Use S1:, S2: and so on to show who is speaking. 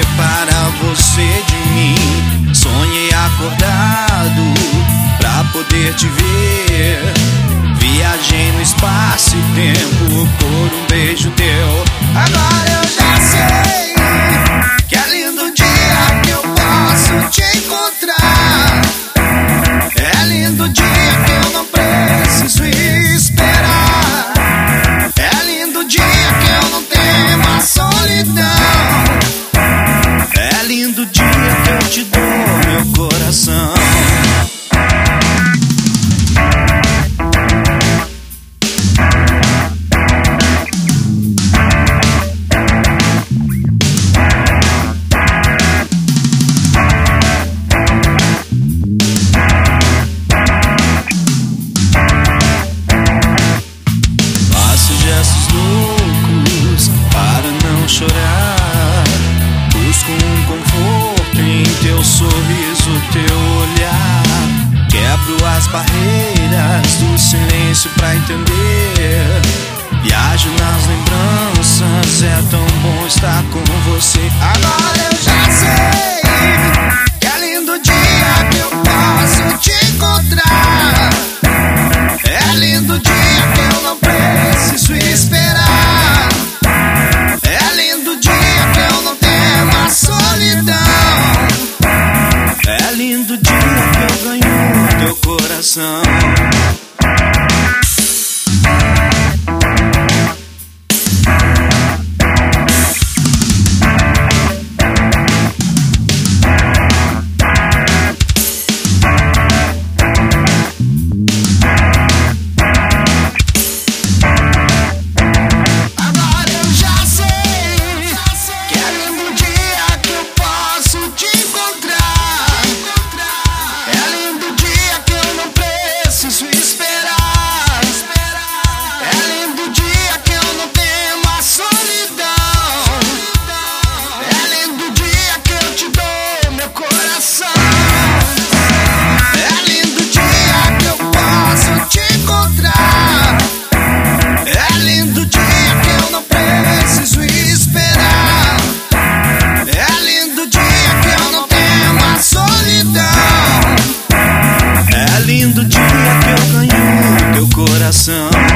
S1: separa você de mim. Sonhei acordado pra poder te ver. Viajei no espaço e tempo por um beijo teu. Agora eu já sei que é lindo o dia que eu posso te encontrar. É lindo o dia que eu não preciso esperar. É lindo o dia que eu não temo a solidão. É lindo o dia que eu te dou meu coração. Chorar, busco um conforto em teu sorriso, teu olhar. Quebro as barreiras do silêncio pra entender. Viajo nas lembranças, é tão bom estar com você. Agora eu já sei que é lindo o dia que eu posso te encontrar. É lindo o dia que eu não preciso esperar. É lindo o dia que eu ganho teu coração. É lindo o dia que eu ganho teu coração.